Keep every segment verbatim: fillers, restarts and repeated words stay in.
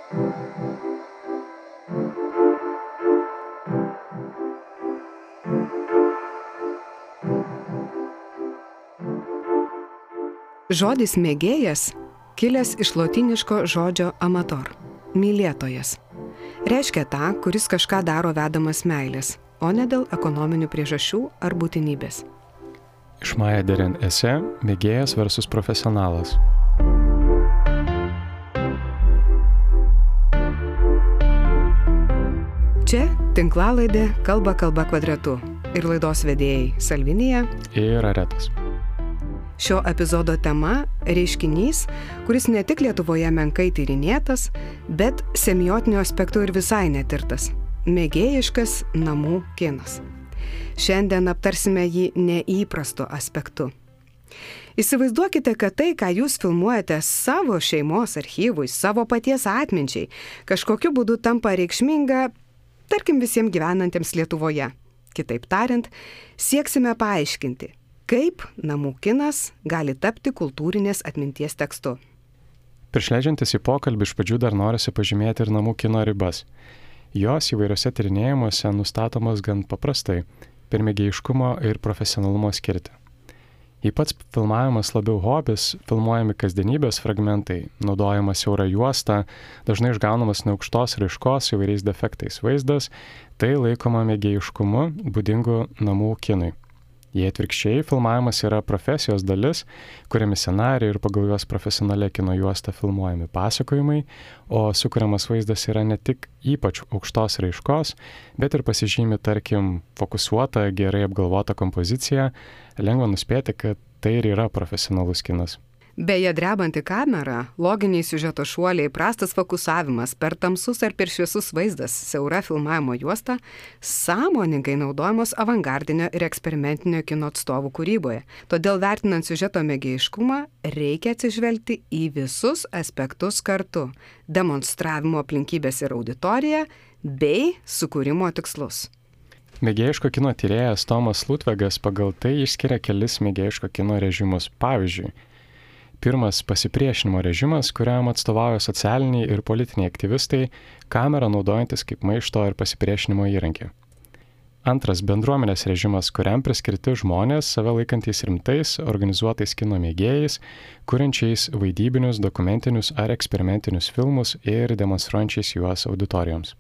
Žodis mėgėjas kilęs iš lotyniško žodžio amator – mylėtojas. Reiškia tą, kuris kažką daro vedamas meilės, o ne dėl ekonominių priežasčių ar būtinybės. Iš Maya Deren esė mėgėjas versus profesionalas. Čia tinklalaidė Kalba kalba kvadratu ir laidos vedėjai Salvinija ir Aretas. Šio epizodo tema – reiškinys, kuris ne tik Lietuvoje menkai tyrinėtas, bet semiotiniu aspektu ir visai netirtas – mėgėjiškas namų kinas. Šiandien aptarsime jį neįprastu aspektu. Įsivaizduokite, kad tai, ką jūs filmuojate savo šeimos archyvui, savo paties atminčiai, kažkokiu būdu tampa reikšminga, tarkim, visiems gyvenantiems Lietuvoje. Kitaip tariant, sieksime paaiškinti, kaip namų kinas gali tapti kultūrinės atminties tekstu. Prieš leidžiantis į pokalbį iš pradžių dar norisi pažymėti ir namų kino ribas. Jos įvairiose tyrinėjimuose nustatomos gan paprastai, per mėgėjiškumo ir profesionalumo skirtį. Jei pats filmavimas labiau hobis, filmuojami kasdienybės fragmentai, naudojama siaura juosta, dažnai išgaunamas neaukštos raiškos įvairiais defektais vaizdas, tai laikoma mėgėjiškumu būdingu namų kinui. Jei atvirkščiai, filmavimas yra profesijos dalis, kuriami scenarijai ir pagal juos profesionalią kino juostą filmuojami pasakojimai, o sukuriamas vaizdas yra ne tik ypač aukštos raiškos, bet ir pasižymi, tarkim, fokusuota, gerai apgalvota kompozicija, lengva nuspėti, kad tai ir yra profesionalus kinas. Beje, drebanti kamera, loginiai siužeto šuoliai, prastas fokusavimas, per tamsus ar per šviesus vaizdas, siaura filmavimo juosta, sąmoningai naudojamos avangardinio ir eksperimentinio kino atstovų kūryboje. Todėl vertinant siužeto mėgėjiškumą, reikia atsižvelgti į visus aspektus kartu – demonstravimo aplinkybės ir auditoriją bei sukūrimo tikslus. Mėgėjiško kino tyrėjas Tomas Lutvegas pagal tai išskiria kelis mėgėjiško kino režimus. Pavyzdžiui, pirmas pasipriešinimo režimas, kuriam atstovauja socialiniai ir politiniai aktyvistai, kamerą naudojantis kaip maišto ir pasipriešinimo įrankį. Antras bendruomenės režimas, kuriam priskirti žmonės, save laikantys rimtais, organizuotais kino mėgėjais, kuriančiais vaidybinius, dokumentinius ar eksperimentinius filmus ir demonstruojančiais juos auditorijoms.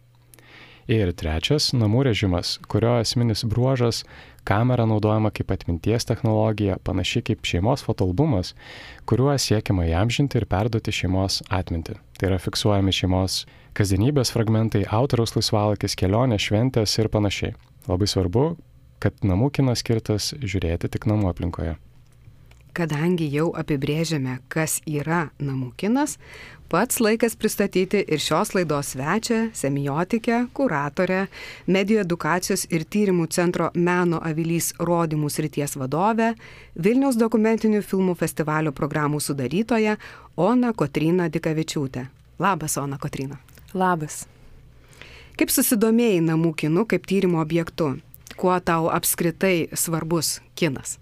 Ir trečias namų režimas, kurio esminis bruožas kamera naudojama kaip atminties technologija, panašiai kaip šeimos fotoalbumas, kuriuo siekiama įamžinti ir perduoti šeimos atmintį. Tai yra fiksuojami šeimos kasdienybės fragmentai, autoriaus laisvalakis, kelionės, šventės ir panašiai. Labai svarbu, kad namų kinas skirtas žiūrėti tik namų aplinkoje. Kadangi jau apibrėžėme, kas yra namų kinas, pats laikas pristatyti ir šios laidos svečią, semiotikę, kuratorę, medijų edukacijos ir tyrimų centro Meno avilys rodymų srities vadovę, Vilniaus dokumentinių filmų festivalio programų sudarytoją Oną Kotryną Dikavičiūtę. Labas, Ona Kotryna. Labas. Kaip susidomėjai namų kinu kaip tyrimo objektu? Kuo tau apskritai svarbus kinas?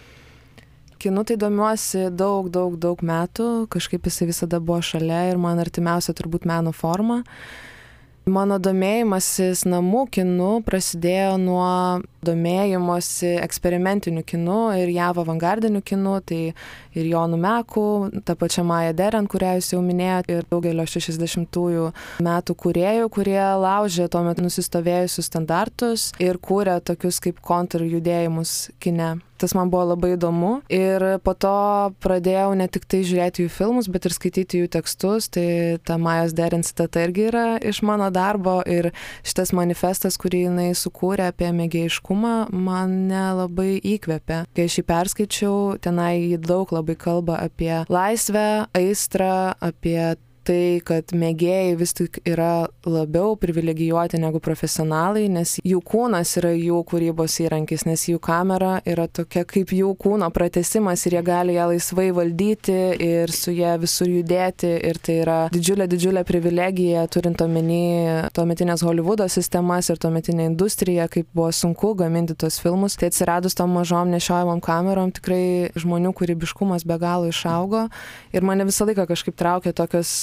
Kinu tai domiuosi daug, daug, daug metų, kažkaip jisai visada buvo šalia ir man artimiausia turbūt meno forma. Mano domėjimasis namų kinu prasidėjo nuo domėjimosi eksperimentiniu kinu ir jav avangardiniu kinu, tai ir Jonu Meku, ta pačia Maya Deren, kurią jūs jau minėjote, ir daugelio šešiasdešimtųjų metų kūrėjų, kurie laužė tuo metu nusistovėjusius standartus ir kūrė tokius kaip kontrjudėjimus kine. Tas man buvo labai įdomu ir po to pradėjau ne tik tai žiūrėti jų filmus, bet ir skaityti jų tekstus, tai ta Majos Deren citata irgi yra iš mano darbo ir šitas manifestas, kurį jinai sukūrė apie mėgėjiškumą, mane labai įkvėpė. Kai aš jį perskaičiau, tenai jį daug labai kalba apie laisvę, aistrą, apie tai, kad mėgėjai vis tik yra labiau privilegijuoti negu profesionalai, nes jų kūnas yra jų kūrybos įrankis, nes jų kamera yra tokia kaip jų kūno pratęsimas ir jie gali ją laisvai valdyti ir su ją visur judėti ir tai yra didžiulė, didžiulė privilegija, turint omeny tuometinės Hollywoodo sistemas ir tuometinę industriją, kaip buvo sunku gaminti tos filmus. Tai atsiradus tom mažom nešiojamom kamerom tikrai žmonių kūrybiškumas be galo išaugo ir mane visą laiką kažkaip traukė tokios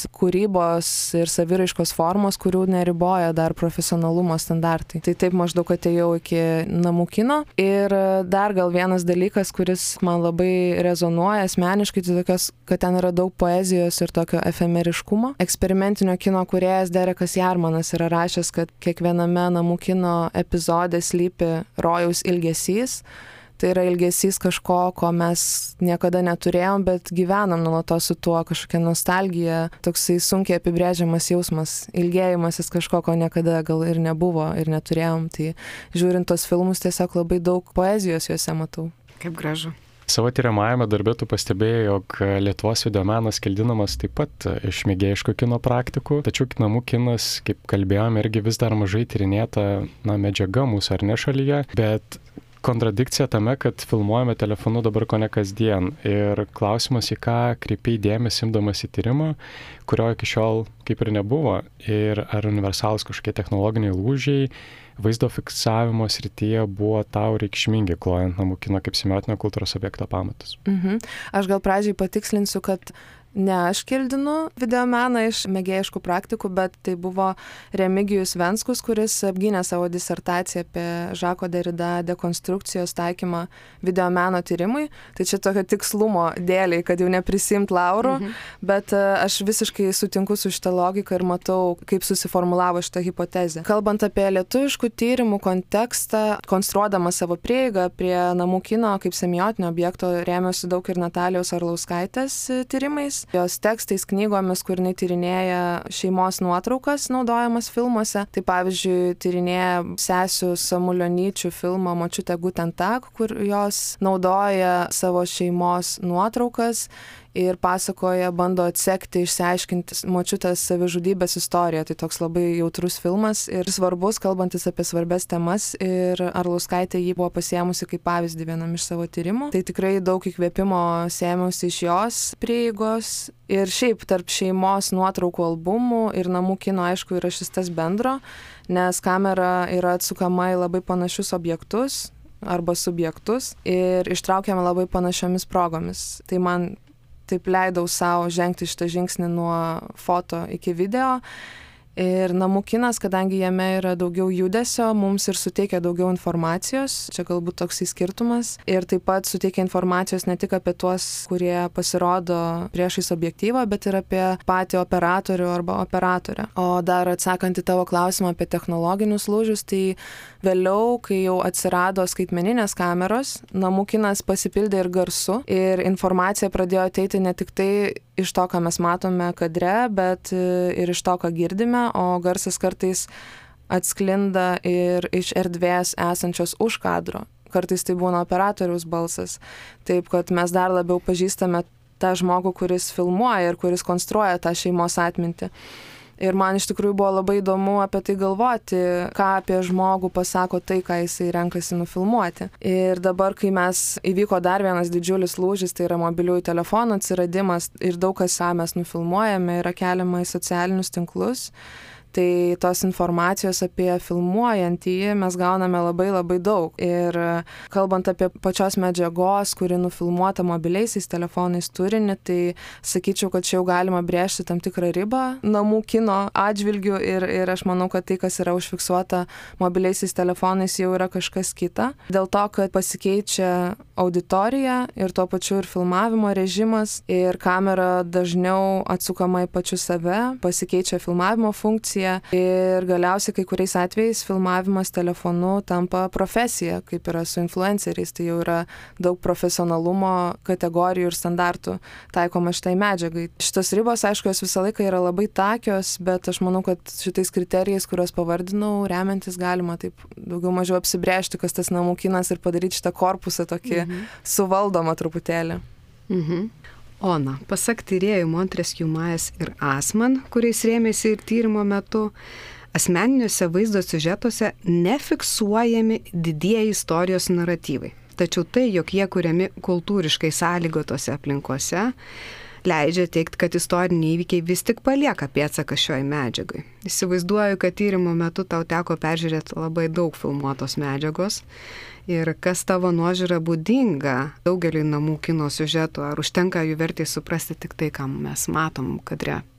kūrybos ir saviraiškos formos, kurių neriboja dar profesionalumo standartai. Tai taip maždaug atėjau iki namų kino. Ir dar gal vienas dalykas, kuris man labai rezonuoja asmeniškai, tai tokios, kad ten yra daug poezijos ir tokio efemeriškumo. Eksperimentinio kino kūrėjas Derekas Jarmanas yra rašęs, kad kiekviename namų kino epizode slypi rojaus ilgesys. Tai yra ilgesys kažko, ko mes niekada neturėjom, bet gyvenam nuolatos su tuo, kažkokia nostalgija, toksai sunkiai apibrėžiamas jausmas, ilgėjimasis kažko, ko niekada gal ir nebuvo ir neturėjom. Tai žiūrint tos filmus, tiesiog labai daug poezijos juose matau. Kaip gražu. Savo tyriamajame darbe tu pastebėjai, jog Lietuvos videomenas kildinamas taip pat iš mėgėjiško kino praktikų, tačiau namų kinas, kaip kalbėjome, irgi vis dar mažai tyrinėta na, medžiaga mūsų ar ne šalyje, bet kontradikcija tame, kad filmuojame telefonu dabar ko ne kasdien. Ir klausimas, į ką kreipiai dėmesį imdamas į tyrimą, kurio iki šiol kaip ir nebuvo. Ir ar universalūs kažkokie technologiniai lūžiai vaizdo fiksavimo srityje buvo tau reikšmingi, klojant namų kino kaip semiotinio kultūros objekto pamatus? Mhm. Aš gal pradžiai patikslinsiu, kad ne aš kildinu videomeną iš mėgėjiškų praktikų, bet tai buvo Remigijus Venskus, kuris apgynė savo disertaciją apie Žako Derida dekonstrukcijos taikymą videomeno tyrimui. Tai čia tokio tikslumo dėliai, kad jau neprisimt laurų, mhm. bet aš visiškai sutinku su šitą logiką ir matau, kaip susiformulavo šitą hipotezę. Kalbant apie lietuviškų tyrimų kontekstą, konstruodama savo prieigą prie namų kino kaip semiotinio objekto, rėmėsi daug ir Natalijos Arlauskaitės tyrimais, jos tekstais, knygomis, kur jinai tyrinėja šeimos nuotraukas naudojamas filmuose. Tai pavyzdžiui, tyrinėja sesių Samulionyčių filmą Močiutė Guten Tag, kur jos naudoja savo šeimos nuotraukas ir pasakoja, bando atsekti, išsiaiškinti močiutės savižudybės istoriją. Tai toks labai jautrus filmas ir svarbus, kalbantis apie svarbes temas, ir Arlauskaitė jį buvo pasiėmusi kaip pavyzdį vienam iš savo tyrimų. Tai tikrai daug įkvėpimo sėmiausi iš jos prieigos ir šiaip tarp šeimos nuotraukų albumų ir namų kino, aišku, yra šis tas bendro, nes kamera yra atsukama į labai panašius objektus arba subjektus ir ištraukiama labai panašiomis progomis. Tai man taip leidau savo žengti šitą žingsnį nuo foto iki video. Ir namų kinas, kadangi jame yra daugiau judesio, mums ir suteikia daugiau informacijos, čia galbūt toks skirtumas. Ir taip pat suteikia informacijos ne tik apie tuos, kurie pasirodo priešais objektyvą, bet ir apie patį operatorių arba operatorę. O dar atsakant į tavo klausimą apie technologinius lūžius, tai vėliau, kai jau atsirado skaitmeninės kameros, namų kinas pasipildė ir garsu, ir informacija pradėjo ateiti ne tik tai iš to, ką mes matome kadre, bet ir iš to, ką girdime, o garsas kartais atsklinda ir iš erdvės esančios už kadro. Kartais tai būna operatoriaus balsas. Taip, kad mes dar labiau pažįstame tą žmogų, kuris filmuoja ir kuris konstruoja tą šeimos atmintį. Ir man iš tikrųjų buvo labai įdomu apie tai galvoti, ką apie žmogų pasako tai, ką jisai renkasi nufilmuoti. Ir dabar, kai mes įvyko dar vienas didžiulis lūžis, tai yra mobiliųjų telefonų atsiradimas ir daug kas, ką mes nufilmuojame, yra keliama į socialinius tinklus. Tai tos informacijos apie filmuojantįjį mes gauname labai labai daug. Ir kalbant apie pačios medžiagos, kuri nufilmuota mobiliaisiais telefonais turinį, tai sakyčiau, kad čia jau galima brėžti tam tikrą ribą namų kino atžvilgių ir, ir aš manau, kad tai, kas yra užfiksuota mobiliaisiais telefonais, jau yra kažkas kita. Dėl to, kad pasikeičia auditorija ir tuo pačiu ir filmavimo režimas ir kamera dažniau atsukama į pačius save, pasikeičia filmavimo funkcija. Ir galiausiai kai kuriais atvejais filmavimas telefonu tampa profesija, kaip yra su influenceriais, tai jau yra daug profesionalumo kategorijų ir standartų taikoma šitai medžiagai. Šitos ribos, aišku, jos visą laiką yra labai takios, bet aš manau, kad šitais kriterijais, kuriuos pavardinau, remiantis galima taip daugiau mažiau apsibrėžti, kas tas namų kinas ir padaryti šitą korpusą tokį mhm. suvaldomą truputėlį. Mhm. Ona, pasak tyrėjų Montres Jumajas ir Asman, kuriais rėmėsi ir tyrimo metu, asmeniniuose vaizdo siužetuose nefiksuojami didieji istorijos naratyvai. Tačiau tai, jog jie kuriami kultūriškai sąlygotose aplinkose, leidžia teigti, kad istoriniai įvykiai vis tik palieka pėdsaką šioj medžiagai. Įsivaizduoju, kad tyrimo metu tau teko peržiūrėti labai daug filmuotos medžiagos. Ir kas tavo nuožiūra būdinga daugeliui namų kino siužetų, ar užtenka jų vertės suprasti tik tai, ką mes matom kadre?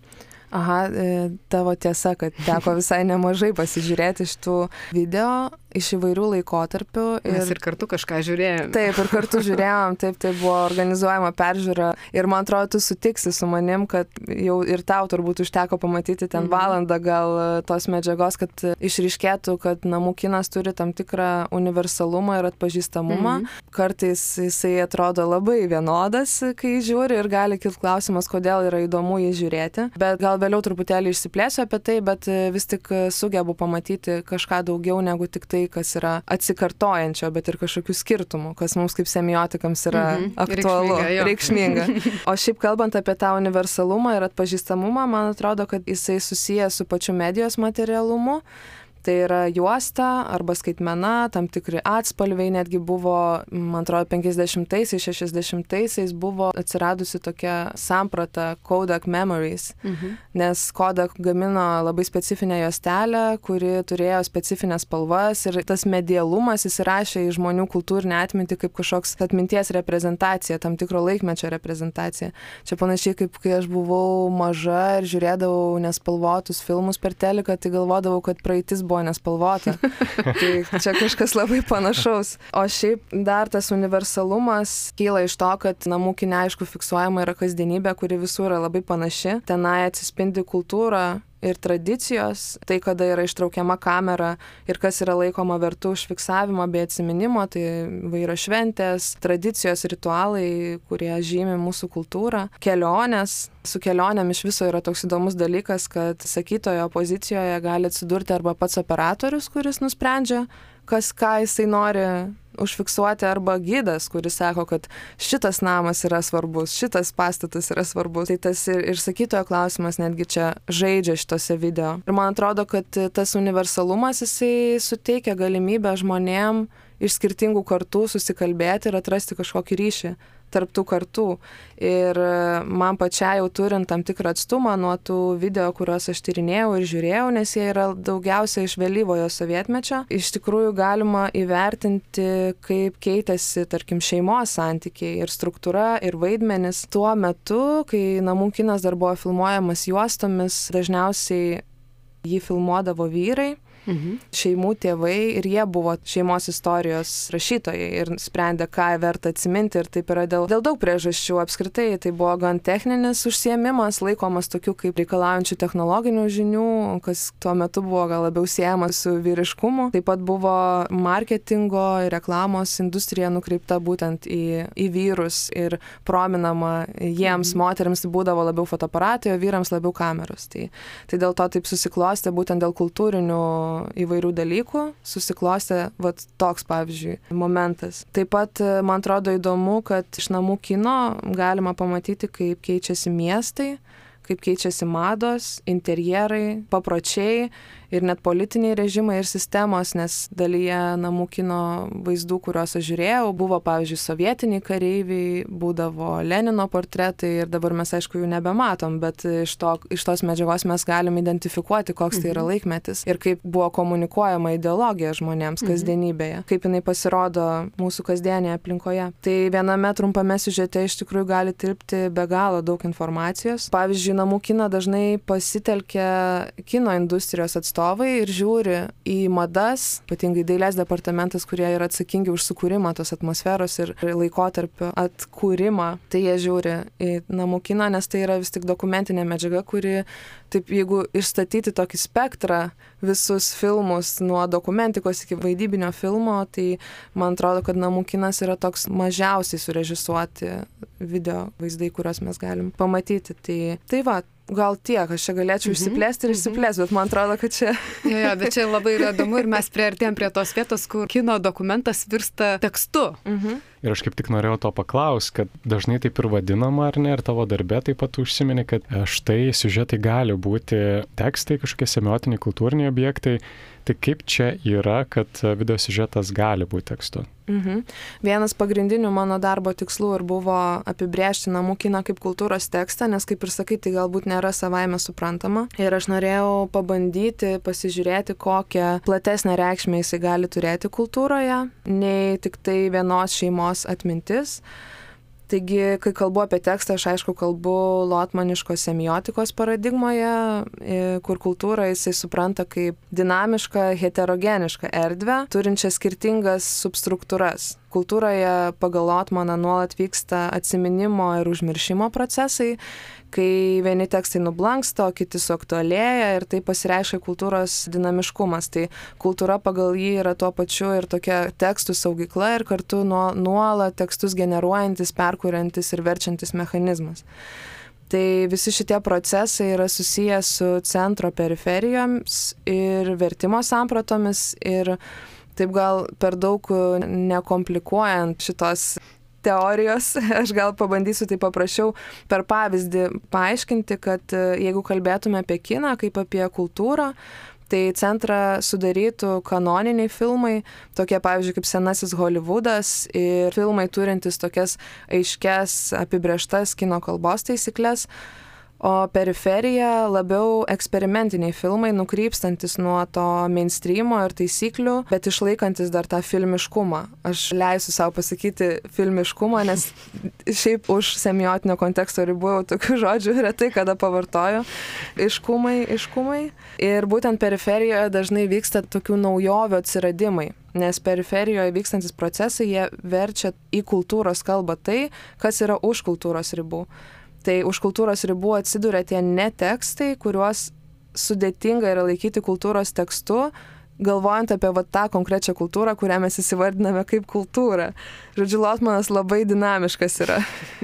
Aha, tavo tiesa, kad teko visai nemažai pasižiūrėti iš tų video iš įvairių laikotarpių. Ir... Mes ir kartu kažką žiūrėjome. Taip, ir kartu žiūrėjom, taip, tai buvo organizuojama peržiūra. Ir man atrodo, tu sutiksi su manim, kad jau ir tau turbūt užteko pamatyti ten mm-hmm. valandą gal tos medžiagos, kad išryškėtų, kad namų kinas turi tam tikrą universalumą ir atpažįstamumą. Mm-hmm. Kartais jisai atrodo labai vienodas, kai žiūri ir gali kilti klausimas, kodėl yra įdomu jį žiūrėti. Bet gal vėliau truputėlį išsiplėsiu apie tai, bet vis tik sugebu pamatyti kažką daugiau negu tik tai, kas yra atsikartojančio, bet ir kažkokių skirtumų, kas mums kaip semiotikams yra mm-hmm. aktualu, reikšminga. reikšminga. O šiaip kalbant apie tą universalumą ir atpažįstamumą, man atrodo, kad jisai susijęs su pačiu medijos materialumu. Tai yra juosta arba skaitmena, tam tikri atspalviai netgi buvo, man atrodo, penkiasdešimtaisiais, šešiasdešimtaisiais buvo atsiradusi tokia samprata Kodak Memories, mhm. nes Kodak gamino labai specifinę juostelę, kuri turėjo specifines spalvas ir tas medialumas įsirašė į žmonių kultūrinę atmintį kaip kažkoks atminties reprezentacija, tam tikro laikmečio reprezentacija. Čia panašiai kaip kai aš buvau maža ir žiūrėdavau nespalvotus filmus per teliką, tai galvodavau, kad praeitis buvo nespalvota. Tai čia kažkas labai panašaus. O šiaip dar tas universalumas kyla iš to, kad namų kine aišku fiksuojama yra kasdienybė, kuri visur yra labai panaši. Tenai atsispindi kultūra ir tradicijos, tai kada yra ištraukiama kamera ir kas yra laikoma vertu užfiksavimo bei atsiminimo, tai vairios šventės, tradicijos, ritualai, kurie žymi mūsų kultūrą, kelionės. Su kelionėm iš viso yra toks įdomus dalykas, kad sakytojo pozicijoje gali atsidurti arba pats operatorius, kuris nusprendžia, kas ką jisai nori užfiksuoti, arba gidas, kuris sako, kad šitas namas yra svarbus, šitas pastatas yra svarbus. Tai tas ir, ir sakytojo klausimas netgi čia žaidžia šitose video. Ir man atrodo, kad tas universalumas jisai suteikia galimybę žmonėm iš skirtingų kartų susikalbėti ir atrasti kažkokį ryšį tarp tų kartų. Ir man pačiai jau turint tam tikrą atstumą nuo tų video, kuriuos aš tyrinėjau ir žiūrėjau, nes jie yra daugiausia iš vėlyvojo sovietmečio, iš tikrųjų galima įvertinti, kaip keitėsi, tarkim, šeimos santykiai ir struktūra ir vaidmenis. Tuo metu, kai namų kinas dar buvo filmuojamas juostomis, dažniausiai jį filmuodavo vyrai. Mhm. Šeimų tėvai ir jie buvo šeimos istorijos rašytojai ir sprendė, ką verta atsiminti, ir taip yra dėl, dėl daug priežasčių. Apskritai tai buvo gan techninis užsiėmimas, laikomas tokiu kaip reikalaujančių technologinių žinių, kas tuo metu buvo gal labiau siejamas su vyriškumu. Taip pat buvo marketingo ir reklamos industrija nukreipta būtent į, į vyrus ir prominama jiems, mhm. moteriams tai būdavo labiau fotoaparatai, o vyrams labiau kameros. Tai, tai dėl to taip susiklostė būtent dėl kultūrinių įvairių dalykų, susiklostė vat toks, pavyzdžiui, momentas. Taip pat man atrodo įdomu, kad iš namų kino galima pamatyti, kaip keičiasi miestai, kaip keičiasi mados, interjerai, papročiai ir net politiniai režimai ir sistemos, nes dalyje namų kino vaizdų, kuriuos aš žiūrėjau, buvo, pavyzdžiui, sovietiniai kareiviai, būdavo Lenino portretai ir dabar mes, aišku, jų nebematom, bet iš, to, iš tos medžiagos mes galim identifikuoti, koks tai yra laikmetis ir kaip buvo komunikuojama ideologija žmonėms kasdienybėje, kaip jinai pasirodo mūsų kasdienėje aplinkoje. Tai viename trumpame siužete iš tikrųjų gali tilpti be galo daug informacijos. Pavyzdžiui, namų kiną dažnai pasitelkia kino industrijos atstovai ir žiūri į madas, ypatingai dailės departamentas, kurie yra atsakingi už sukūrimą tos atmosferos ir laikotarpio atkūrimą. Tai jie žiūri į namų kiną, nes tai yra vis tik dokumentinė medžiaga, kuri, taip, jeigu išstatyti tokį spektrą visus filmus nuo dokumentikos iki vaidybinio filmo, tai man atrodo, kad namų kinas yra toks mažiausiai surežisuoti video vaizdai, kuriuos mes galim pamatyti. Tai, tai va, gal tiek, aš čia galėčiau išsiplėsti ir išsiplėsti, bet man atrodo, kad čia... Jo, jo, bet čia labai yra įdomu ir mes priartėjom prie tos vietos, kur kino dokumentas virsta tekstu. Mhm. Ir aš kaip tik norėjau to paklausti, kad dažnai taip ir vadinama, ar ne, ir tavo darbe taip pat užsimeni, kad štai siužetai gali būti tekstai, kažkokie semiotiniai, kultūriniai objektai. Tai kaip čia yra, kad video siužetas gali būti tekstu? Mhm. Vienas pagrindinių mano darbo tikslų ir buvo apibrėžti namų kiną kaip kultūros tekstą, nes, kaip ir sakai, tai galbūt nėra savaime suprantama. Ir aš norėjau pabandyti pasižiūrėti, kokią platesnę reikšmę jisai gali turėti kultūroje, nei tik tai vienos šeimos atmintis. Taigi, kai kalbu apie tekstą, aš aišku kalbu lotmaniškos semiotikos paradigmoje, kur kultūrą jisai supranta kaip dinamišką, heterogenišką erdvę, turinčią skirtingas substruktūras. Kultūroje pagal Lotmaną nuolat vyksta atsiminimo ir užmiršimo procesai, kai vieni tekstai nublanksta, o kiti suaktualėja ir tai pasireiškia kultūros dinamiškumas. Tai kultūra pagal jį yra tuo pačiu ir tokia tekstų saugykla ir kartu nuolat tekstus generuojantis, perkuriantis ir verčiantis mechanizmas. Tai visi šitie procesai yra susiję su centro periferijoms ir vertimo sampratomis ir taip gal per daug nekomplikuojant šitos teorijos, aš gal pabandysiu tai paprašiau per pavyzdį paaiškinti, kad jeigu kalbėtume apie kiną kaip apie kultūrą, tai centrą sudarytų kanoniniai filmai, tokie pavyzdžiui kaip senasis Hollywoodas ir filmai turintys tokias aiškias apibrėžtas kino kalbos taisyklės, o periferija labiau eksperimentiniai filmai, nukrypstantis nuo to mainstreamo ir taisyklių, bet išlaikantis dar tą filmiškumą. Aš leisiu savo pasakyti filmiškumą, nes šiaip už semiotinio konteksto ribų tokių žodžių retai kada pavartoju. Iškumai, iškumai. Ir būtent periferijoje dažnai vyksta tokių naujovių atsiradimai. Nes periferijoje vykstantis procesai, jie verčia į kultūros kalbą tai, kas yra už kultūros ribų. Tai už kultūros ribų atsiduria tie netekstai, kuriuos sudėtinga yra laikyti kultūros tekstu, galvojant apie va, tą konkrečią kultūrą, kurią mes įsivardiname kaip kultūrą. Žodžiu, Lotmanas labai dinamiškas yra.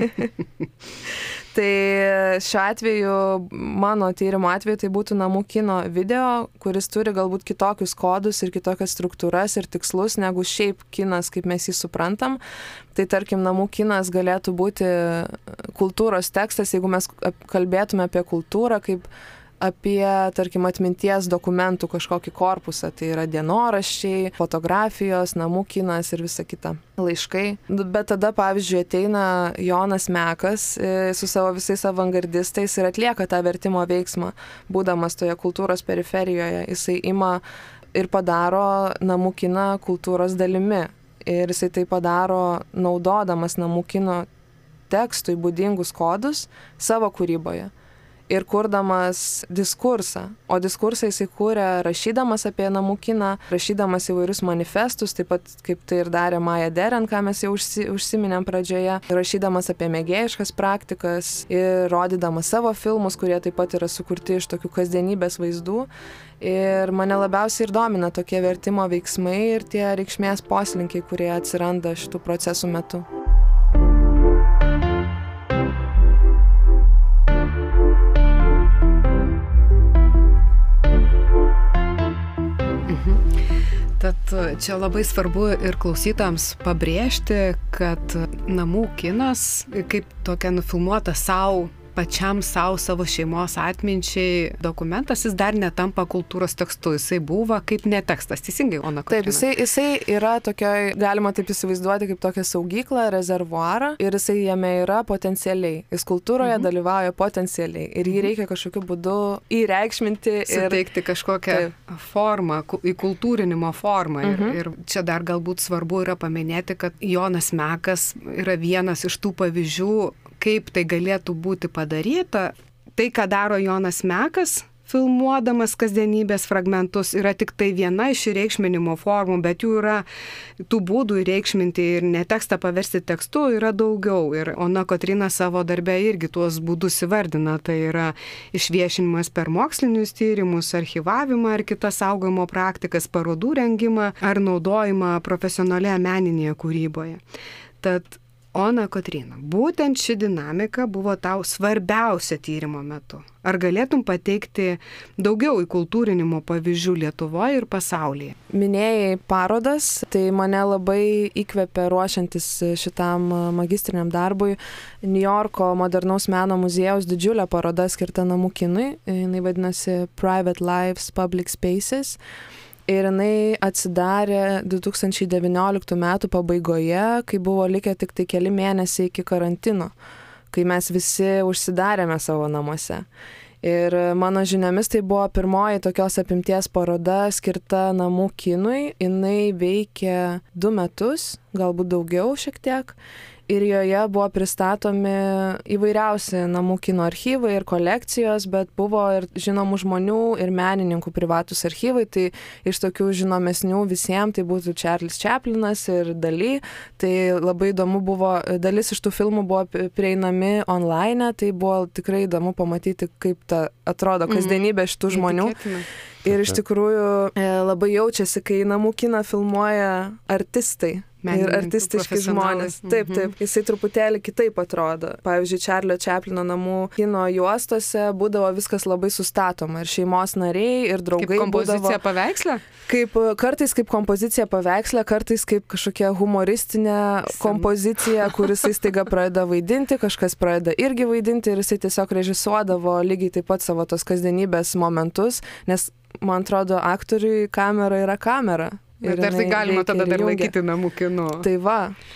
Tai šiuo atveju, mano tyrimo atveju, tai būtų namų kino video, kuris turi galbūt kitokius kodus ir kitokias struktūras ir tikslus negu šiaip kinas, kaip mes jį suprantam. Tai tarkim, namų kinas galėtų būti kultūros tekstas, jeigu mes kalbėtume apie kultūrą kaip apie, tarkim, atminties dokumentų kažkokį korpusą. Tai yra dienoraščiai, fotografijos, namų kinas ir visa kita. Laiškai. Bet tada, pavyzdžiui, ateina Jonas Mekas su savo visais avangardistais ir atlieka tą vertimo veiksmą, būdamas toje kultūros periferijoje. Jisai ima ir padaro namų kiną kultūros dalimi. Ir jisai tai padaro naudodamas namų kino tekstui būdingus kodus savo kūryboje. Ir kurdamas diskursą. O diskursą jisai kūrė rašydamas apie namų kiną, rašydamas įvairius manifestus, taip pat kaip tai ir darė Maya Deren, ką mes jau užsi, užsiminėm pradžioje, rašydamas apie mėgėjiškas praktikas ir rodydamas savo filmus, kurie taip pat yra sukurti iš tokių kasdienybės vaizdų. Ir mane labiausiai ir domina tokie vertimo veiksmai ir tie reikšmės poslinkiai, kurie atsiranda šitų procesų metu. Tad čia labai svarbu ir klausytams pabrėžti, kad namų kinas kaip tokia nufilmuota savo, pačiam savo, savo šeimos atminčiai dokumentas, jis dar netampa kultūros tekstu, jisai buvo kaip netekstas, teisingai, Ona Kotryna? Taip, jisai, jisai yra tokioj, galima taip įsivaizduoti, kaip tokią saugyklą, rezervuarą ir jisai jame yra potencialiai. Jis kultūroje mhm. dalyvauja potencialiai ir jį reikia kažkokiu būdu įreikšminti ir suteikti kažkokią taip. formą, įkultūrinimo formą. Mhm. Ir, ir čia dar galbūt svarbu yra paminėti, kad Jonas Mekas yra vienas iš tų pavyzdžių, kaip tai galėtų būti padaryta. Tai, ką daro Jonas Mekas, filmuodamas kasdienybės fragmentus, yra tik tai viena iš įreikšminimo formų, bet jų yra tų būdų įreikšminti ir ne tekstą paversti tekstu yra daugiau. Ir Ona Kotryna savo darbe irgi tuos būdus įvardina. Tai yra išviešinimas per mokslinius tyrimus, archyvavimą ar kitas saugojimo praktikas, parodų rengimą ar naudojimą profesionalioje meninėje kūryboje. Tad Ona Kotryna, būtent ši dinamika buvo tau svarbiausia tyrimo metu. Ar galėtum pateikti daugiau įkultūrinimo pavyzdžių Lietuvoje ir pasaulyje? Minėjai parodas, tai mane labai įkvėpė ruošiantis šitam magistriniam darbui Niujorko modernaus meno muziejaus didžiulė paroda skirta namų kinui. Jinai vadinasi Private Lives, Public Spaces. Ir jinai atsidarė du tūkstančiai devynioliktų metų pabaigoje, kai buvo likę tik tai keli mėnesiai iki karantino, kai mes visi užsidarėme savo namuose. Ir mano žiniomis tai buvo pirmoji tokios apimties paroda skirta namų kinui. Jinai veikė du metus, galbūt daugiau šiek tiek. ir joje buvo pristatomi įvairiausi namų kino archyvai ir kolekcijos, bet buvo ir žinomų žmonių ir menininkų privatus archyvai, tai iš tokių žinomesnių visiems tai būtų Charles Chaplinas ir Dali, tai labai įdomu buvo, dalis iš tų filmų buvo prieinami online, tai buvo tikrai įdomu pamatyti, kaip ta atrodo kasdienybė šitų žmonių. Ir iš tikrųjų labai jaučiasi, kai namų kiną filmuoja artistai. Ir artistiški žmonės. Taip, taip. Jisai truputėlį kitaip atrodo. Pavyzdžiui, Čarlio Čaplino namų kino juostose būdavo viskas labai sustatoma. Ir šeimos nariai, ir draugai kaip kompozicija būdavo... paveikslė? Kaip, kartais kaip kompozicija paveikslė, kartais kaip kažkokia humoristinė kompozicija, kuris jisai staiga pradeda vaidinti, kažkas pradeda irgi vaidinti ir jisai tiesiog režisuodavo lygiai taip pat savo tos kasdienybės momentus, nes, man atrodo, aktoriui kamera yra kamera. Bet ar tai galima tada dar laikyti namų kinu? Tai va,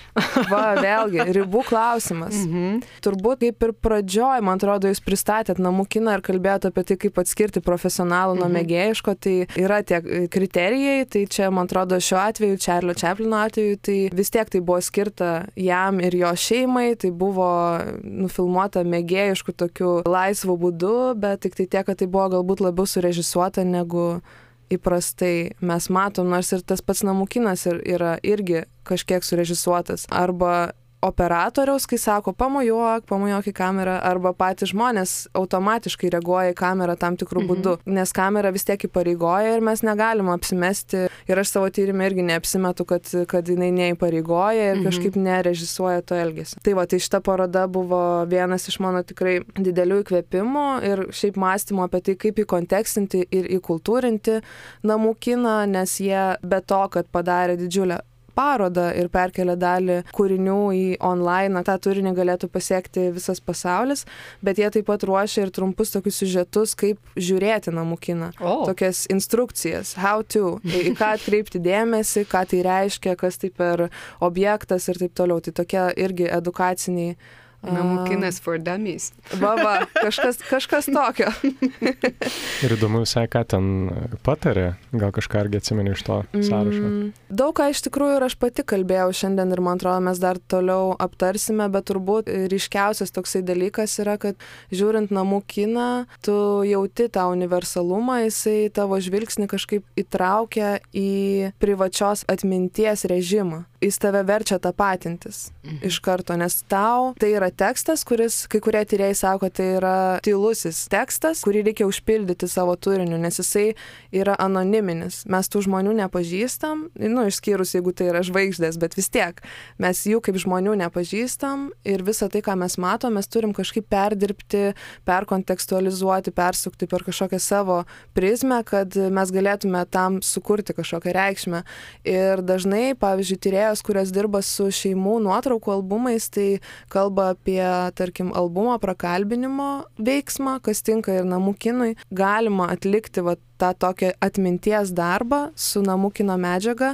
va, vėlgi, ribų klausimas. Mhm. Turbūt kaip ir pradžioj, man atrodo, jūs pristatėt namų kiną ir kalbėjote apie tai, kaip atskirti profesionalų nuo mėgėjiško, tai yra tie kriterijai, tai čia, man atrodo, šiuo atveju, Čarlio Čaplino atveju, tai vis tiek tai buvo skirta jam ir jo šeimai, tai buvo nufilmuota mėgėjiškų tokių laisvų būdų, bet tik tai tiek, kad tai buvo galbūt labiau surežisuota negu įprastai mes matom, nors ir tas pats namų kinas yra irgi kažkiek surežisuotas. Arba operatoriaus, kai sako pamojuok, pamojuok į kamerą, arba patys žmonės automatiškai reaguoja į kamerą tam tikrų būdų, mhm. nes kamera vis tiek įpareigoja ir mes negalim apsimesti, ir aš savo tyrimę irgi neapsimetu, kad, kad jinai neįpareigoja ir mhm. kažkaip nerežisuoja to elgesio. Tai va, tai šita paroda buvo vienas iš mano tikrai didelių įkvėpimų ir šiaip mąstymo apie tai, kaip įkontekstinti ir įkultūrinti namų kiną, nes jie be to, kad padarė didžiulę parodą ir perkelia dalį kūrinių į online, tą turinį galėtų pasiekti visas pasaulis, bet jie taip pat ruošia ir trumpus tokius siužetus, kaip žiūrėti namų kiną. Oh. Tokias instrukcijas, how to, į ką atkreipti dėmesį, ką tai reiškia, kas tai per objektas ir taip toliau. Tai tokie irgi edukaciniai namų kinas for dummies. Va, va, kažkas, kažkas tokio. Ir įdomu visai, ką ten patarė, gal kažką irgi atsimeni iš to sąrašo. Mm, daug ką iš tikrųjų ir aš pati kalbėjau šiandien ir man atrodo mes dar toliau aptarsime, bet turbūt ryškiausias toksai dalykas yra, kad žiūrint namų kiną, tu jauti tą universalumą, jisai tavo žvilgsnį kažkaip įtraukia į privačios atminties režimą. Jis tave verčia tapatintis mhm. iš karto, nes tau tai yra tekstas, kuris, kai kurie tyrėjai sako, tai yra tylusis tekstas, kurį reikia užpildyti savo turiniu, nes jisai yra anoniminis. Mes tų žmonių nepažįstam, nu, išskyrus, jeigu tai yra žvaigždės, bet vis tiek mes jų kaip žmonių nepažįstam ir visą tai, ką mes matom, mes turim kažkaip perdirbti, perkontekstualizuoti, persukti per kažkokią savo prizmę, kad mes galėtume tam sukurti kažkokią reikšmę. Ir dažnai, pavyzdžiui, tyrėjai, kurios dirba su šeimų nuotraukų albumais, tai kalba apie, tarkim, albumo prakalbinimo veiksmą, kas tinka ir namų kinui. Galima atlikti va, tą tokią atminties darbą su namų kino medžiaga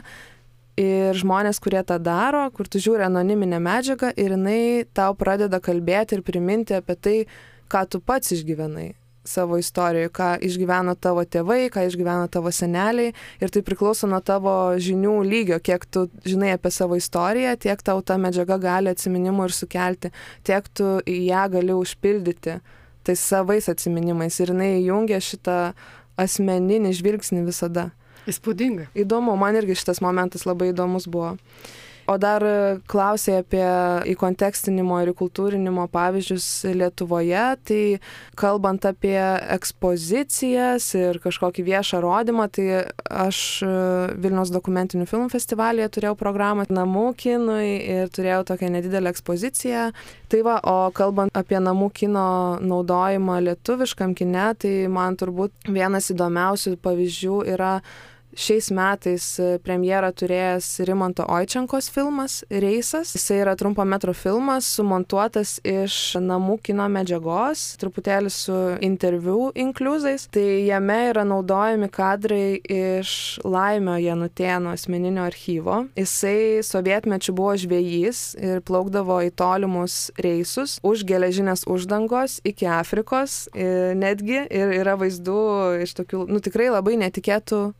ir žmonės, kurie tą daro, kur tu žiūri anoniminę medžiagą ir jinai tau pradeda kalbėti ir priminti apie tai, ką tu pats išgyvenai savo istorijoje, ką išgyveno tavo tėvai, ką išgyveno tavo seneliai ir tai priklauso nuo tavo žinių lygio, kiek tu žinai apie savo istoriją, tiek tau ta medžiaga gali atsiminimų ir sukelti, tiek tu į ją gali užpildyti tais savais atsiminimais ir jinai jungia šitą asmeninį žvilgsnį visada. Įspūdinga. Įdomu, man irgi šitas momentas labai įdomus buvo. O dar klausė apie įkontekstinimo ir įkultūrinimo pavyzdžius Lietuvoje, tai kalbant apie ekspozicijas ir kažkokį viešą rodymą, tai aš Vilniaus dokumentinių filmų festivalyje turėjau programą namų kinui ir turėjau tokią nedidelę ekspoziciją. Tai va, o kalbant apie namų kino naudojimą lietuviškam kine, tai man turbūt vienas įdomiausių pavyzdžių yra šiais metais premjerą turėjęs Rimanto Oičenkos filmas Reisas. Jisai yra trumpo metro filmas, sumontuotas iš namų kino medžiagos, truputėlį su interviu inkliuzais. Tai jame yra naudojami kadrai iš Laimio Janutėno asmeninio archyvo. Jisai sovietmečiu buvo žvejys ir plaukdavo į tolimus reisus už geležinės uždangos iki Afrikos netgi. Ir yra vaizdų iš tokių, nu tikrai labai netikėtų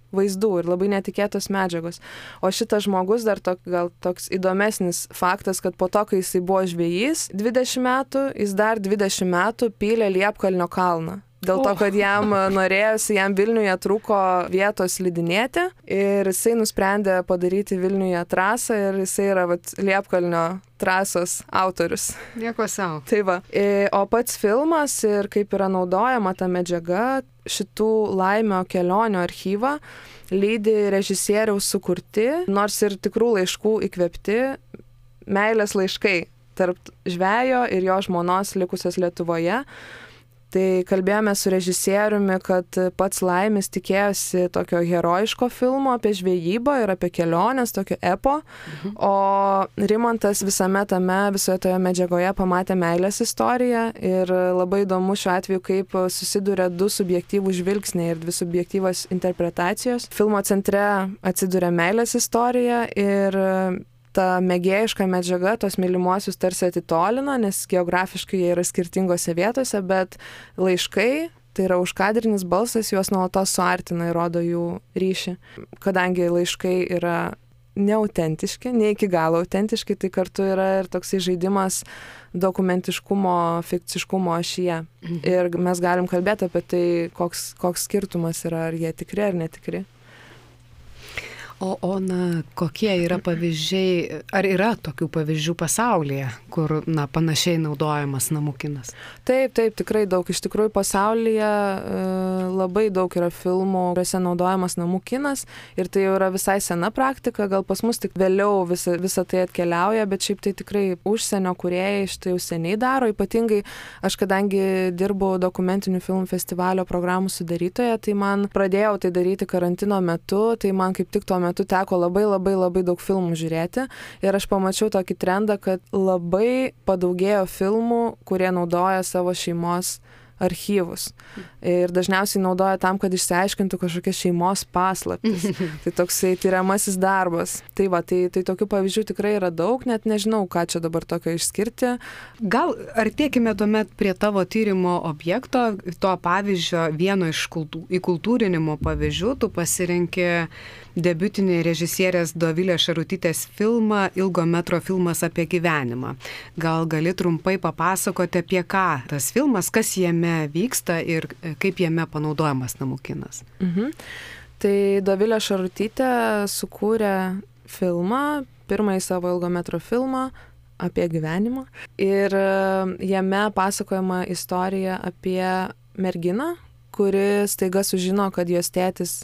vaizdų ir labai netikėtos medžiagos. O šitas žmogus dar tok, gal toks įdomesnis faktas, kad po to, kai jisai buvo žvejys dvidešimt metų, jis dar dvidešimt metų pylė Liepkalnio kalną. Dėl to, kad jam norėjosi, jam Vilniuje trūko vietos slidinėti ir jisai nusprendė padaryti Vilniuje trasą ir jisai yra vat, Liepkalnio trasos autorius. Nieko savo. Tai va. O pats filmas ir kaip yra naudojama ta medžiaga, šitų Laimio kelionių archyvą lydi režisieriaus sukurti, nors ir tikrų laiškų įkvėpti meilės laiškai tarp žvejo ir jo žmonos likusios Lietuvoje. Tai kalbėjome su režisieriumi, kad pats Laimis tikėjosi tokio herojiško filmo apie žvejybą ir apie keliones, tokio epo, mhm. o Rimantas visame tame, visoje toje medžiagoje pamatė meilės istoriją ir labai įdomu šiuo atveju, kaip susiduria du subjektyvūs žvilgsniai ir dvi subjektyvos interpretacijos. Filmo centre atsiduria meilės istorija ir ta mėgėjiška medžiaga tos mylimuosius tarsi atitolina, nes geografiškai jie yra skirtingose vietose, bet laiškai, tai yra užkadrinis balsas, juos nuolatos suartina ir rodo jų ryšį. Kadangi laiškai yra neautentiški, ne iki galo autentiški, tai kartu yra ir toksai žaidimas dokumentiškumo, fikciškumo ašyje. Mhm. Ir mes galim kalbėti apie tai, koks, koks skirtumas yra, ar jie tikri ar netikri. O, o na, kokie yra pavyzdžiai, ar yra tokių pavyzdžių pasaulyje, kur, na, panašiai naudojamas namų kinas? Taip, taip, tikrai daug. Iš tikrųjų, pasaulyje e, labai daug yra filmų, kuriuose naudojamas namų kinas ir tai jau yra visai sena praktika, gal pas mus tik vėliau visa, visa tai atkeliauja, bet šiaip tai tikrai užsienio kūrėjai štai jau seniai daro. Ypatingai aš, kadangi dirbau dokumentinių filmų festivalio programų sudarytoje, tai man pradėjau tai daryti karantino metu, tai man kaip tik tuo metu teko labai labai labai daug filmų žiūrėti ir aš pamačiau tokį trendą, kad labai padaugėjo filmų, kurie naudoja savo šeimos archyvus. Ir dažniausiai naudoja tam, kad išsiaiškintų kažkokias šeimos paslaptis. Tai toksai tyriamasis darbas. Tai va, tai, tai tokių pavyzdžių tikrai yra daug, net nežinau, ką čia dabar tokio išskirti. Gal artėkime tuomet prie tavo tyrimo objekto, to pavyzdžio, vieno iš kultū, įkultūrinimo pavyzdžių, tu pasirenki debiutinį režisierės Dovilės Šarutytės filmą, ilgo metro filmas apie gyvenimą. Gal gali trumpai papasakoti, apie ką tas filmas, kas jame vyksta ir kaip jame panaudojamas namų kinas? Mhm. Tai Dovilė Šarutytė sukūrė filmą, pirmąjį savo ilgo metro filmą apie gyvenimą. Ir jame pasakojama istorija apie merginą, kuri staiga sužino, kad jos tėtis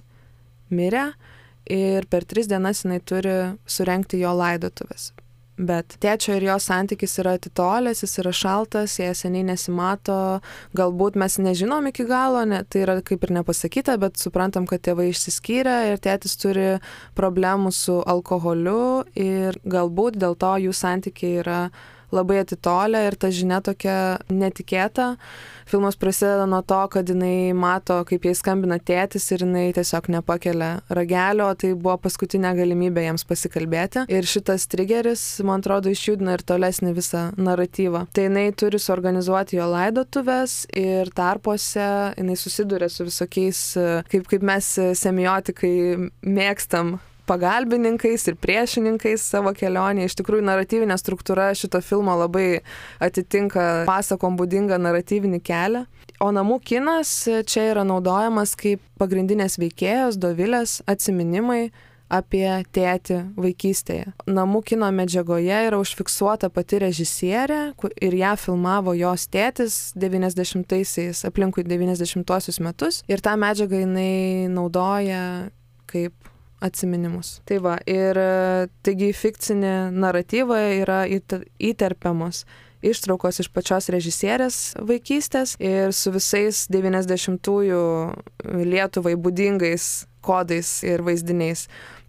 mirė. Ir per tris dienas jinai turi surengti jo laidotuvės. Bet tėčio ir jo santykis yra atitolęs, jis yra šaltas, jie seniai nesimato, galbūt mes nežinom iki galo, ne, tai yra kaip ir nepasakyta, bet suprantam, kad tėvai išsiskyrė ir tėtis turi problemų su alkoholiu ir galbūt dėl to jų santykiai yra labai atitolę ir ta žinia tokia netikėta. Filmas prasideda nuo to, kad jinai mato, kaip jai skambina tėtis ir jinai tiesiog nepakelia ragelio, tai buvo paskutinė galimybė jiems pasikalbėti. Ir šitas trigeris, man atrodo, išjudina ir tolesnį visą naratyvą. Tai jinai turi suorganizuoti jo laidotuvės ir tarpuose jinai susiduria su visokiais, kaip, kaip mes semiotikai mėgstam, pagalbininkais ir priešininkais savo kelionėje. Iš tikrųjų, naratyvinė struktūra šito filmo labai atitinka pasakom būdingą naratyvinį kelią. O namų kinas čia yra naudojamas kaip pagrindinės veikėjos Dovilės atsiminimai apie tėtį vaikystėje. Namų kino medžiagoje yra užfiksuota pati režisierė ir ją filmavo jos tėtis devyniasdešimtaisiais, aplinkui devyniasdešimtuosius metus. Ir tą medžiagą jinai naudoja kaip atsiminimus. Tai va, ir taigi fikcinį naratyvą yra įterpiamos ištraukos iš pačios režisierės vaikystės ir su visais devyniasdešimtųjų Lietuvai būdingais kodais ir vaizdiniais.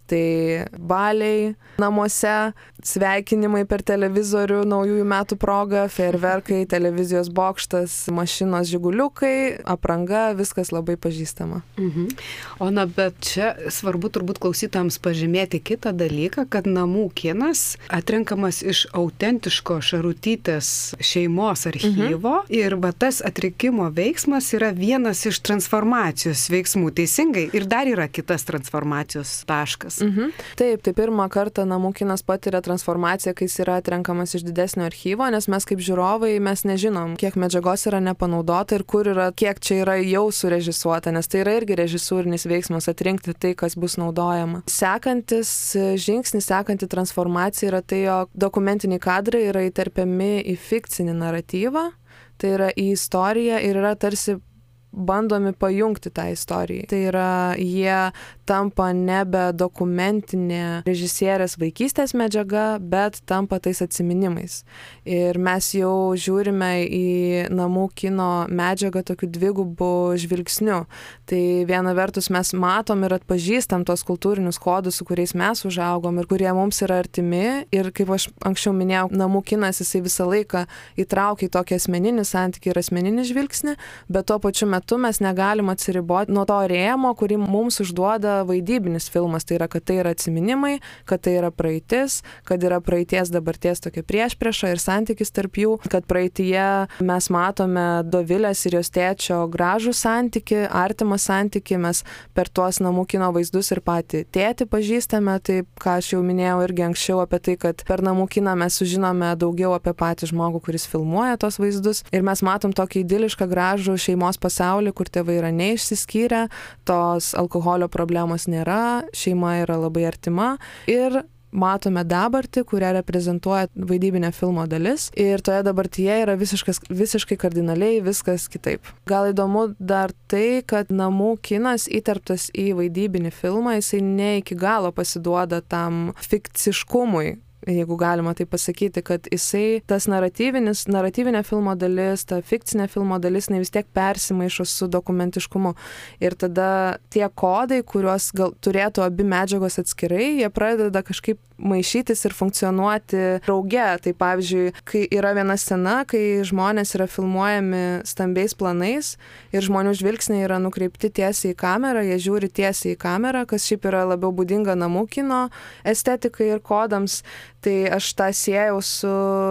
Tai baliai namuose, sveikinimai per televizorių naujųjų metų proga, fejerverkai, televizijos bokštas, mašinos žiguliukai, apranga, viskas labai pažįstama. Mhm. O na, bet čia svarbu turbūt klausytojams pažymėti kitą dalyką, kad namų kinas atrenkamas iš autentiško Šarutytės šeimos archyvo mhm. ir va tas atrinkimo veiksmas yra vienas iš transformacijos veiksmų, teisingai? Ir dar yra kitas transformacijos taškas. Mhm. Taip, tai pirmą kartą namų kinas patiria transformaciją, kai jis yra atrenkamas iš didesnio archyvo, nes mes kaip žiūrovai mes nežinom, kiek medžiagos yra nepanaudota ir kur yra, kiek čia yra jau surežisuota, nes tai yra irgi režisūrinis veiksmas atrinkti tai, kas bus naudojama. Sekantis žingsnis, sekanti transformacija yra tai, jog dokumentiniai kadrai yra įterpiami į fikcinį naratyvą, tai yra į istoriją ir yra tarsi bandomi pajungti tą istoriją. Tai yra, jie tampa nebe dokumentinė režisierės vaikystės medžiaga, bet tampa tais atsiminimais. Ir mes jau žiūrime į namų kino medžiagą tokiu dvigubu žvilgsniu. Tai viena vertus mes matom ir atpažįstam tos kultūrinius kodus, su kuriais mes užaugom ir kurie mums yra artimi. Ir kaip aš anksčiau minėjau, namų kinas jisai visą laiką įtraukia į tokį asmeninį santykį ir asmeninį žvilgsnį, bet tuo pačiu metu mes negalim atsiriboti nuo to rėmo, kurį mums užduoda vaidybinis filmas. Tai yra, kad tai yra atsiminimai, kad tai yra praeitis, kad yra praeities dabarties tokia priešprieša ir santykis tarp jų, kad praeityje mes matome Dovilės ir jos tėčio gražų santykį, artimą santykį, mes per tuos namų kino vaizdus ir patį tėtį pažįstame, tai ką aš jau minėjau irgi anksčiau apie tai, kad per namų kiną mes sužinome daugiau apie patį žmogų, kuris filmuoja tos vaizdus ir mes matom tokį idilišką gražų šeimos pasaulį, kur tėvai yra neišsiskyrę, tos alkoholio problemos nėra, šeima yra labai artima ir matome dabartį, kurią reprezentuoja vaidybinė filmo dalis ir toje dabartyje yra visiškas, visiškai kardinaliai viskas kitaip. Gal įdomu dar tai, kad namų kinas įterptas į vaidybinį filmą, jisai ne iki galo pasiduoda tam fikciškumui, jeigu galima tai pasakyti, kad jisai, tas naratyvinis, naratyvinė filmo dalis, ta fikcinė filmo dalis, ne vis tiek persimaišo su dokumentiškumu. Ir tada tie kodai, kuriuos gal turėtų abi medžiagos atskirai, jie pradeda kažkaip maišytis ir funkcionuoti drauge. Tai pavyzdžiui, kai yra viena scena, kai žmonės yra filmuojami stambiais planais ir žmonių žvilgsniai yra nukreipti tiesiai į kamerą, jie žiūri tiesiai į kamerą, kas šiaip yra labiau būdinga namų kino estetikai ir kodams. Tai aš tą siejau su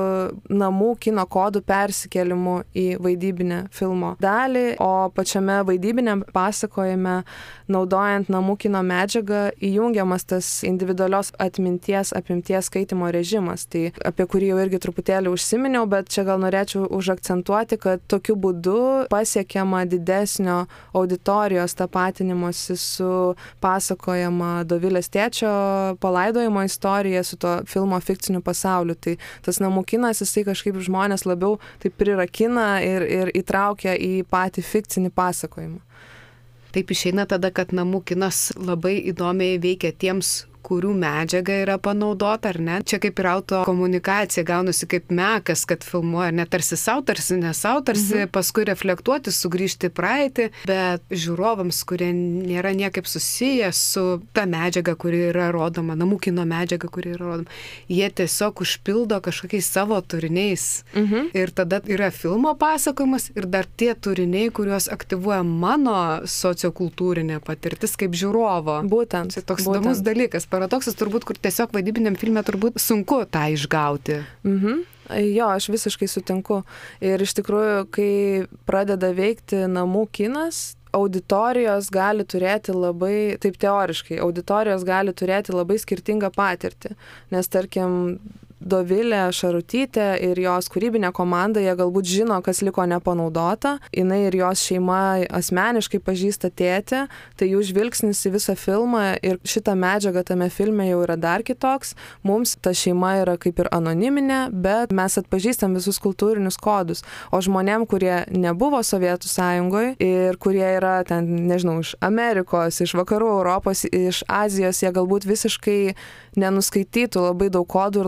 namų kino kodų persikėlimu į vaidybinę filmo dalį, o pačiame vaidybinėm pasakojime, naudojant namų kino medžiagą, įjungiamas tas individualios atminties apimties skaitimo režimas, tai apie kurį jau irgi truputėlį užsiminiau, bet čia gal norėčiau užakcentuoti, kad tokiu būdu pasiekiama didesnio auditorijos tapatinimosi su pasakojama Dovilės tėčio palaidojimo istorija, su to filmo fikciniu pasauliu. Tai tas namų kinas, jisai kažkaip žmonės labiau taip prirakina ir, ir įtraukia į patį fikcinį pasakojimą. Taip išeina tada, kad namų kinas labai įdomiai veikia tiems, kurių medžiaga yra panaudota, ar ne? Čia kaip ir auto komunikacija gaunasi kaip mekas, kad filmuoja, ne tarsi savo, tarsi ne savo, tarsi mhm. paskui reflektuoti, sugrįžti praeitį, bet žiūrovams, kurie nėra niekaip susiję su ta medžiaga, kuri yra rodoma, namų kino medžiaga, kuri yra rodoma, jie tiesiog užpildo kažkokiais savo turiniais. Mhm. Ir tada yra filmo pasakojimas ir dar tie turiniai, kuriuos aktyvuoja mano sociokultūrinė patirtis kaip žiūrovo. Būtent. Tai toks būtent. įdomus dalykas. Paradoksas turbūt, kur tiesiog vaidybiniam filme turbūt sunku tą išgauti. Mhm. Jo, aš visiškai sutinku. Ir iš tikrųjų, kai pradeda veikti namų kinas, auditorijos gali turėti labai, taip teoriškai, auditorijos gali turėti labai skirtingą patirtį. Nes, tarkim, Dovilė Šarutytė ir jos kūrybinė komanda, jie galbūt žino, kas liko nepanaudota. Jinai ir jos šeima asmeniškai pažįsta tėtį, tai jų žvilgsnis į visą filmą ir šitą medžiagą tame filme jau yra dar kitoks. Mums ta šeima yra kaip ir anoniminė, bet mes atpažįstam visus kultūrinius kodus. O žmonėm, kurie nebuvo Sovietų Sąjungoje ir kurie yra ten, nežinau, iš Amerikos, iš vakarų Europos, iš Azijos, jie galbūt visiškai nenuskaitytų labai daug kodų ir labai daug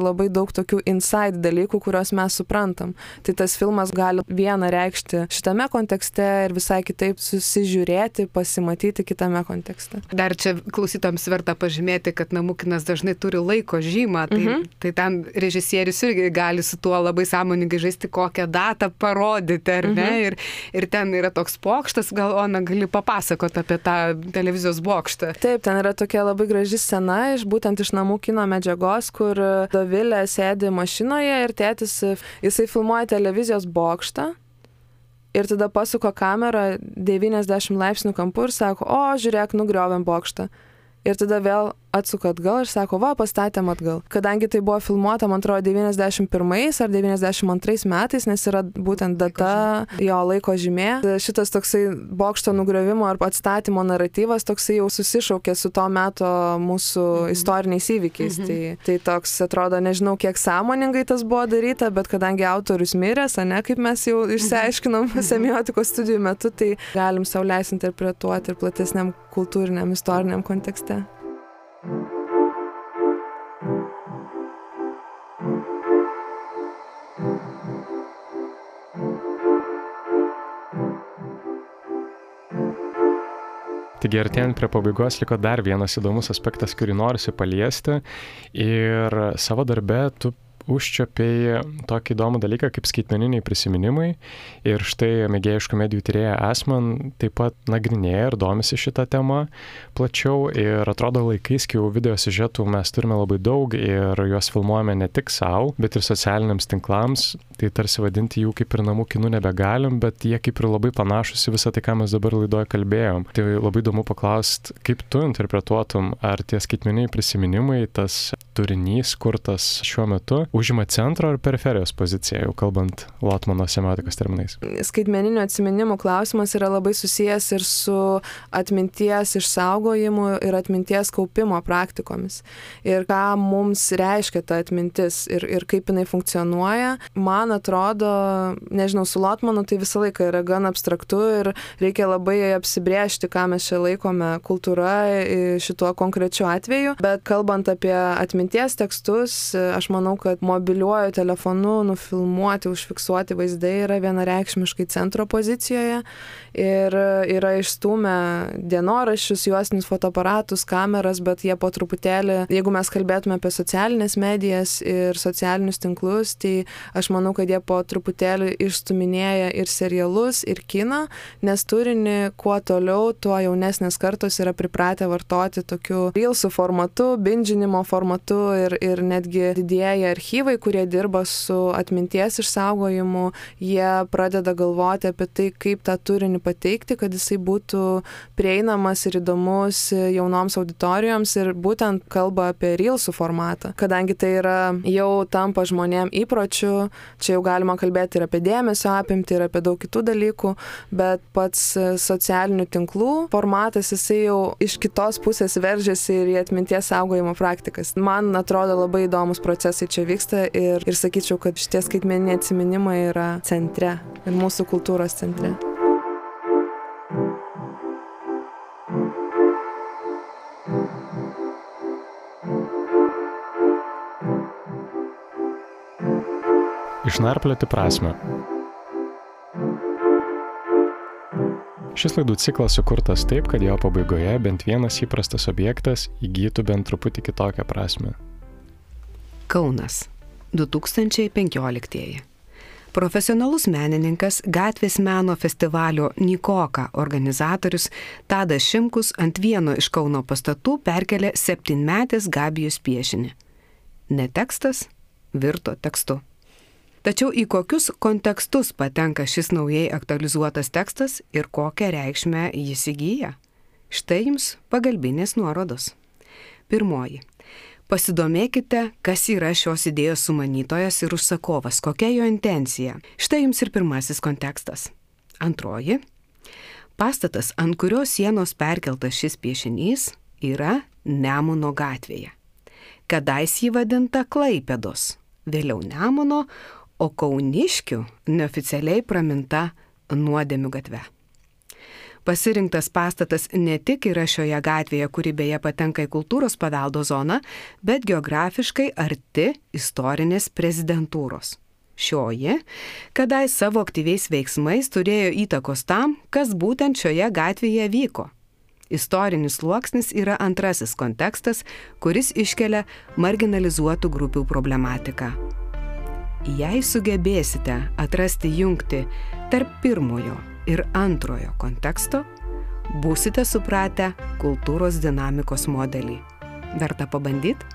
daug tokių inside dalykų, kuriuos mes suprantam. Tai tas filmas gali vieną reikšti šitame kontekste ir visai kitaip susižiūrėti, pasimatyti kitame kontekste. Dar čia klausytojams verta pažymėti, kad namų kinas dažnai turi laiko žymą, tai, mhm. tai ten režisierius irgi gali su tuo labai sąmoningai žaisti, kokią datą parodyti, ar ne? Mhm. Ir, ir ten yra toks bokštas, gal Ona gali papasakoti apie tą televizijos bokštą. Taip, ten yra tokia labai graži scena, iš, būtent iš namų kino medžiagos, kur Dovilė sėdi mašinoje ir tėtis, jisai filmuoja televizijos bokštą ir tada pasuko kamerą devyniasdešimt laipsnių kampu ir sako, o, žiūrėk, nugriovėm bokštą. Ir tada vėl atsuko atgal ir sako, va, pastatėm atgal. Kadangi tai buvo filmuota, man atrodo, devyniasdešimt pirmais ar devyniasdešimt antrais metais, nes yra būtent data, jo laiko žymė. Šitas toksai bokšto nugriovimo ar atstatymo naratyvas toksai jau susišaukė su to meto mūsų mhm. istoriniais įvykiais. Mhm. Tai, tai toks, atrodo, nežinau, kiek sąmoningai tas buvo daryta, bet kadangi autorius miręs, ne, kaip mes jau išsiaiškinom mhm. semiotikos studijų metu, tai galim sau leisti interpretuoti ir platesniam kultūriniam, istoriniam kontekste. Taigi artėjant prie pabaigos liko dar vienas įdomus aspektas, kurį norisi paliesti ir savo darbe tu užčiapei tokį įdomų dalyką kaip skaitmeniniai prisiminimai ir štai mėgėjiškų medijų tyrėja Asman taip pat nagrinėja ir domisi šitą temą plačiau ir atrodo laikais, kai jau video siužetų mes turime labai daug ir juos filmuojame ne tik savo, bet ir socialiniams tinklams, tai tarsi vadinti jų kaip ir namų kinų nebegalim, bet jie kaip ir labai panašus į visą tai, ką mes dabar laidoje kalbėjom. Tai labai įdomu paklausti, kaip tu interpretuotum, ar tie skaitmeniniai prisiminimai, tas turinys kurtas šiuo metu, užima centro ar periferijos poziciją, jau kalbant Lotmano semiotikos terminais. Skaitmeninių atsiminimų klausimas yra labai susijęs ir su atminties išsaugojimu ir atminties kaupimo praktikomis. Ir ką mums reiškia ta atmintis ir, ir kaip jinai funkcionuoja. Man atrodo, nežinau, su Lotmanu tai visą laiką yra gan abstraktu ir reikia labai apsibrėžti, ką mes čia laikome kultūra šituo konkrečiu atveju. Bet kalbant apie atminties tekstus, aš manau, kad mobiliuoju telefonu nufilmuoti, užfiksuoti vaizdai yra vienareikšmiškai centro pozicijoje ir yra išstūmę dienoraščius, juostinius fotoaparatus, kameras, bet jie po truputėlį, jeigu mes kalbėtume apie socialinės medijas ir socialinius tinklus, tai aš manau, kad jie po truputėlį išstūminėja ir serialus, ir kiną, nes turinį kuo toliau, tuo jaunesnės kartos yra pripratę vartoti tokiu reelsų formatu, binžinimo formatu ir, ir netgi didieji archyvai, kurie dirba su atminties išsaugojimu, jie pradeda galvoti apie tai, kaip tą turinį pateikti, kad jisai būtų prieinamas ir įdomus jaunoms auditorijoms ir būtent kalba apie reelsų formatą. Kadangi tai yra jau tampa žmonėm įpročių, čia jau galima kalbėti ir apie dėmesio apimtį, ir apie daug kitų dalykų, bet pats socialinių tinklų formatas, jisai jau iš kitos pusės veržiasi ir į atminties saugojimo praktikas. Man atrodo labai įdomus procesai čia vyksta ir, ir sakyčiau, kad šitie skaitmeniniai atsiminimai yra centre ir mūsų kultūros centre. Išnarplioti prasmę. Šis laidų ciklas sukurtas taip, kad jo pabaigoje bent vienas įprastas objektas įgytų bent truputį kitokią prasmę. Kaunas, du tūkstančiai penkioliktieji. Profesionalus menininkas, gatvės meno festivalio Nikoka organizatorius Tadas Šimkus ant vieno iš Kauno pastatų perkelė septynmetės Gabijos piešinį. Ne tekstas virto tekstu. Tačiau į kokius kontekstus patenka šis naujai aktualizuotas tekstas ir kokią reikšmę jis įgyja? Štai jums pagalbinės nuorodos. Pirmoji. Pasidomėkite, kas yra šios idėjos sumanytojas ir užsakovas, kokia jo intencija. Štai jums ir pirmasis kontekstas. Antroji. Pastatas, ant kurios sienos perkeltas šis piešinys, yra Nemuno gatvėje. Kadais jį vadinta Klaipėdos, vėliau Nemuno, o Kauniškių neoficialiai praminta Nuodėmių gatve. Pasirinktas pastatas ne tik yra šioje gatvėje, kuri beje patenka į kultūros paveldo zoną, bet geografiškai arti istorinės prezidentūros. Šioji, kadai savo aktyviais veiksmais turėjo įtakos tam, kas būtent šioje gatvėje vyko. Istorinis sluoksnis yra antrasis kontekstas, kuris iškelia marginalizuotų grupių problematiką. Jei sugebėsite atrasti jungtį tarp pirmojo ir antrojo konteksto, būsite supratę kultūros dinamikos modelį. Verta pabandyti?